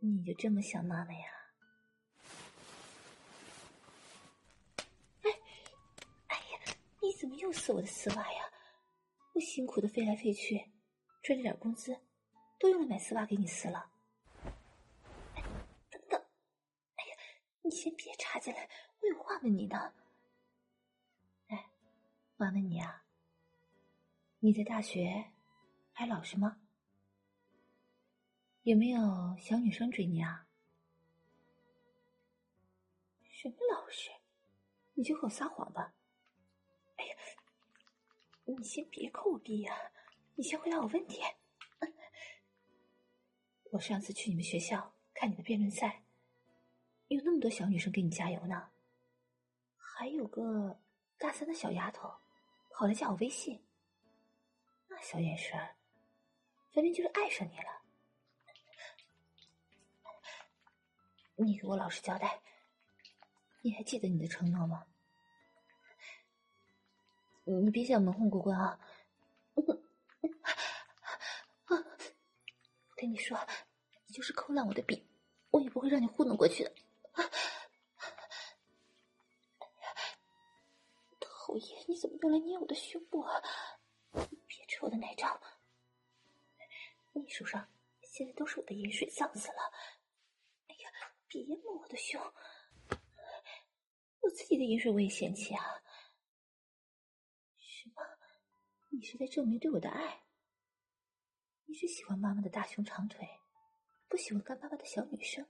你就这么想妈妈呀？哎呀，你怎么又撕我的丝袜呀？我辛苦的飞来飞去，赚这点工资，都用来买丝袜给你撕了。哎，等等，哎呀，你先别插进来，我有话问你呢。哎，我问你啊，你在大学还老实吗？有没有小女生追你啊？什么老实？你就和我撒谎吧。哎呀，你先别扣我逼呀，你先回答我问题。我上次去你们学校看你的辩论赛，有那么多小女生给你加油呢，还有个大三的小丫头跑来加我微信，那小眼神分明就是爱上你了。你给我老实交代，你还记得你的承诺吗？你别想蒙混过关啊！跟你说，你就是抠烂我的笔，我也不会让你糊弄过去的。讨厌，你怎么用来捏我的胸部啊？别扯我的奶罩，你手上现在都是我的盐水，脏死了。哎呀，别摸我的胸，我自己的盐水我也嫌弃啊。什么？你是在证明对我的爱？你是喜欢妈妈的大胸长腿，不喜欢干巴巴的小女生？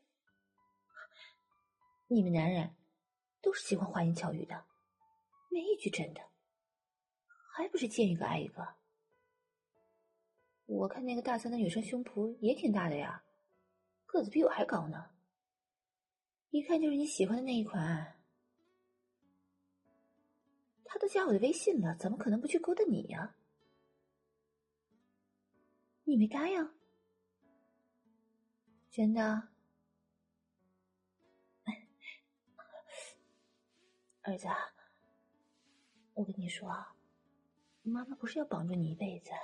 你们男人都是喜欢花言巧语的，没一句真的，还不是见一个爱一个？我看那个大三的女生胸脯也挺大的呀，个子比我还高呢，一看就是你喜欢的那一款。她都加我的微信了，怎么可能不去勾搭你呀？你没答应？真的？儿子啊，我跟你说啊，妈妈不是要绑住你一辈子。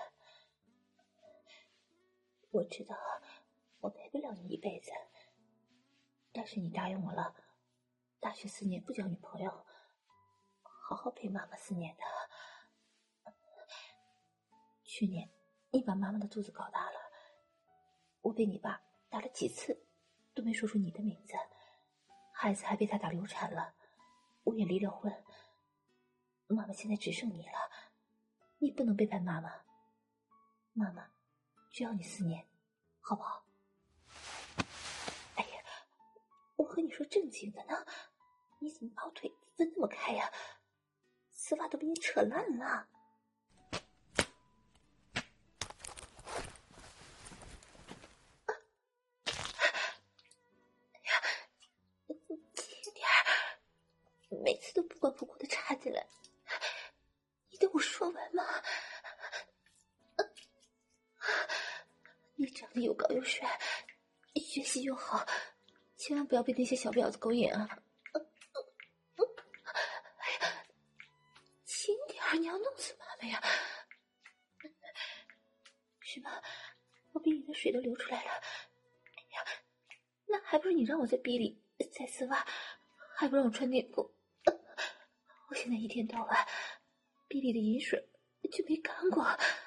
我知道我陪不了你一辈子，但是你答应我了，大学4年不交女朋友，好好陪妈妈4年的。去年你把妈妈的肚子搞大了，我被你爸打了几次都没说出你的名字，孩子还被他打流产了，我也离了婚，妈妈现在只剩你了，你不能背叛妈妈，妈妈只要你4年，好不好？哎呀，我和你说正经的呢，你怎么把我腿分那么开呀？丝袜都被你扯烂了。轻点儿，每次都不管不顾的插进来，你等我说完嘛。你长得又高又帅，学习又好，千万不要被那些小婊子勾引啊！哎呀，轻点儿，你要弄死妈妈呀！是吗？我逼你的水都流出来了。哎呀，那还不是你让我在逼里塞丝袜，还不让我穿内裤。我现在一天到晚逼里的饮水就没干过。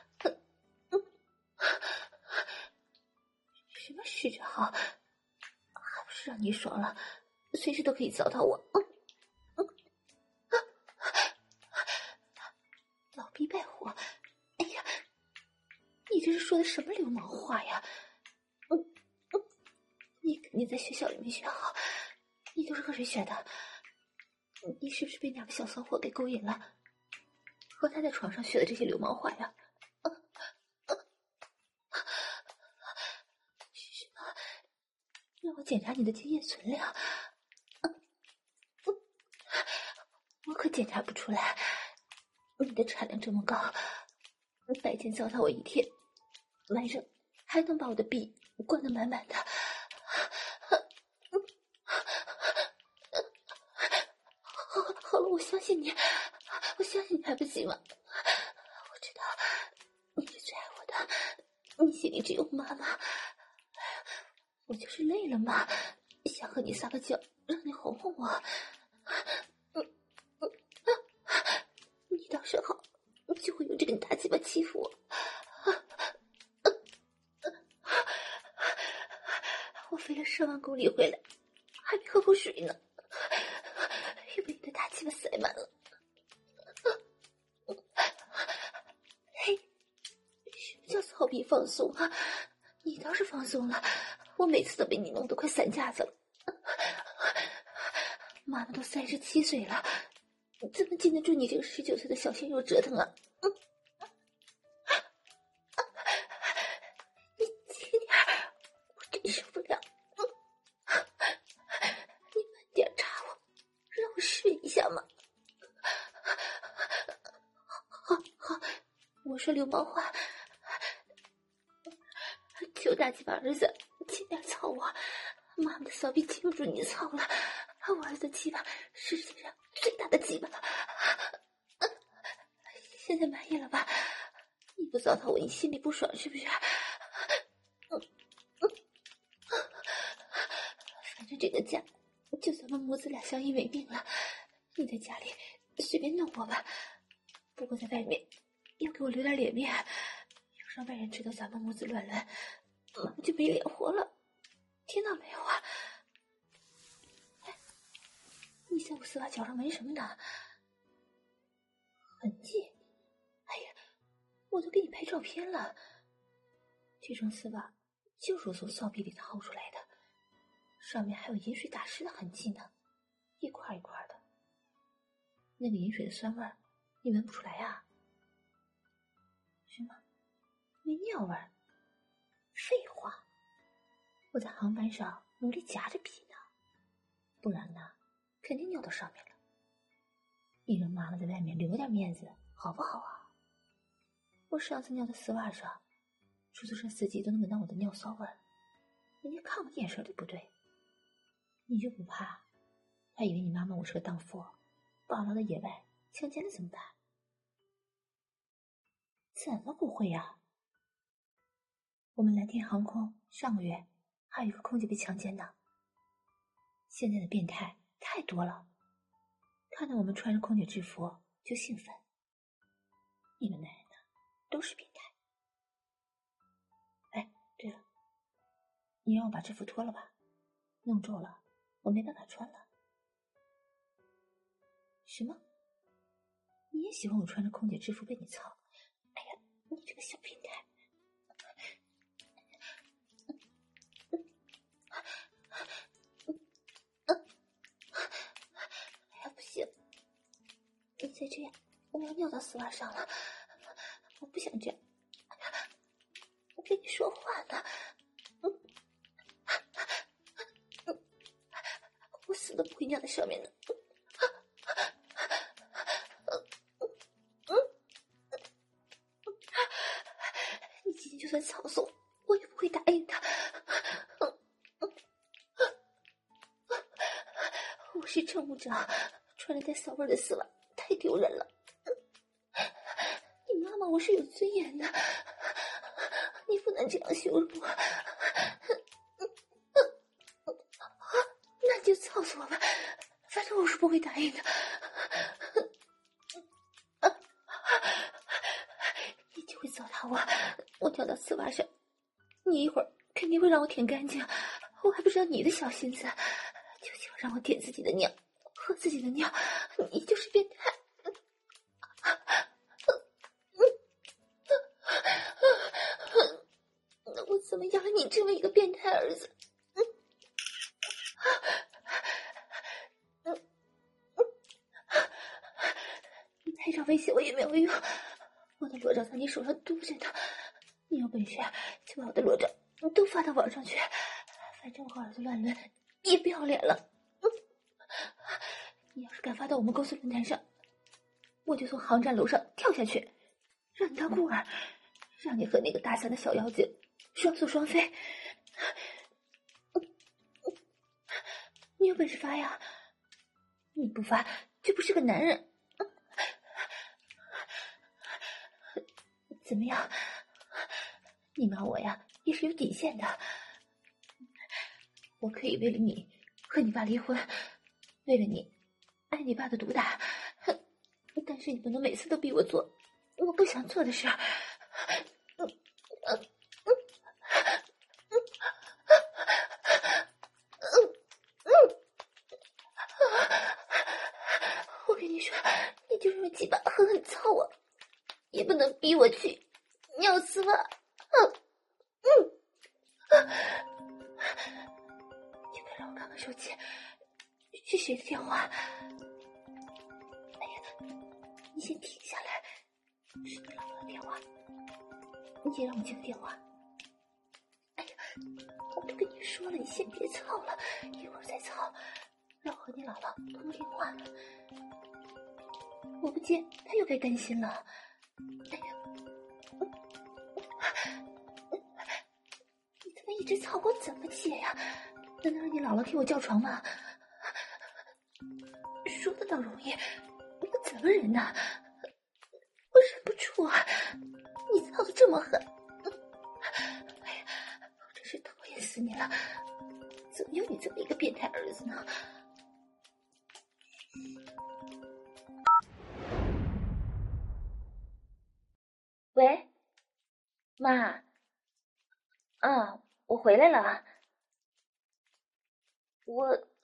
什么试着好，还不是让你爽了，随时都可以糟蹋我。老逼败火！哎呀，你这是说的什么流氓话呀？你肯定在学校里面学好，你都是和谁学的？你是不是被哪个小骚货给勾引了？和他在床上学的这些流氓话呀？是吗？让我检查你的精液存量。我可检查不出来，你的产量这么高，白天糟蹋我一天，晚上还能把我的逼灌得满满的。好了，我相信你，我相信你还不行吗？我知道你是最爱我的，你心里只有妈妈。 我就是累了嘛，想和你撒个娇，让你哄哄我。你倒是好，就会用这根大鸡巴欺负我。我飞了10万公里回来，还没喝口水呢，又被你的大鸡巴塞满了。嘿，什么叫操逼放松啊？你倒是放松了，我每次都被你弄得快散架子了。妈妈都37岁了，怎么经得住你这个19岁的小鲜肉折腾啊？你轻点，我真受不了。你慢点插我，让我试一下嘛。好，我说流氓话，求大鸡巴儿子轻点操我，妈妈的骚逼经不住你操了。我儿子鸡巴是世界上最大的鸡巴，现在满意了吧？你不糟蹋我，你心里不爽是不是？反正这个家就咱们母子俩相依为命了，你在家里随便弄我吧，不过在外面要给我留点脸面，要让外人知道咱们母子乱伦，妈妈就没脸活了，听到没有啊？你在我丝袜脚上纹什么呢？痕迹？哎呀，我都给你拍照片了。这双丝袜就是我从骚逼里掏出来的，上面还有饮水打湿的痕迹呢，一块一块的。那个饮水的酸味儿，你闻不出来啊？什么？没尿味儿？废话，我在航班上努力夹着鼻呢，不然呢，肯定尿到上面了。你让妈妈在外面留点面子，好不好啊？我上次尿在丝袜上，出租车司机都能闻到我的尿骚味儿，人家看我眼神对不对？你就不怕他以为你妈妈我是个荡妇，把我捞到野外强奸了怎么办？怎么不会呀？我们蓝天航空上个月还有一个空姐被强奸呢。现在的变态太多了，看到我们穿着空姐制服就兴奋。你们男人呢，都是变态。哎，对了，你让我把制服脱了吧，弄皱了我没办法穿了。什么？你也喜欢我穿着空姐制服被你操？哎呀，你这个小变态！哎呀，不行，你再这样，我要尿到丝袜上了，我不想这样。我跟你说话呢，我死都不会尿在上面的。你今天就算操送，我也不会答应的。我是乘务长，穿着带骚味的丝袜太丢人了。你妈妈我是有尊严的，你不能这样羞辱我。那你就操死我吧，反正我是不会答应的。你就会糟蹋我掉到丝袜上，你一会儿肯定会让我舔干净，我还不知道你的小心思，就喜欢让我舔自己的尿，喝自己的尿，你就是变态。我怎么养了你这么一个变态儿子？你拍照威胁我也没有用，我的裸照在你手上嘟着呢，你有本事就把我的裸照都发到网上去，反正我和儿子乱伦也不要脸了。你要是敢发到我们公司论坛上，我就从航站楼上跳下去，让你当孤儿，让你和那个大三的小妖精双宿双飞。你有本事发呀，你不发就不是个男人。怎么样，你骂我呀也是有底线的， 我可以为了你和你爸离婚，为了你挨你爸的毒打，但是你不能每次都逼我做我不想做的事儿。我跟你说，你就用鸡巴狠狠操我，也不能逼我去尿丝袜。你快让我看看手机，是谁的电话？哎呀，你先停下来，是你老婆的电话，你先让我接个电话。哎呀，我都跟你说了，你先别操了，一会儿再操，让我和你姥姥通个电话呢。我不接，他又该担心了。哎呀，你怎么一直操我？怎么接呀？难道让你姥姥替我叫床吗？说的倒容易，你个怎么人呢？我忍不住啊！你操的这么狠，哎呀，我真是讨厌死你了！怎么有你这么一个变态儿子呢？喂，妈，啊，我回来了。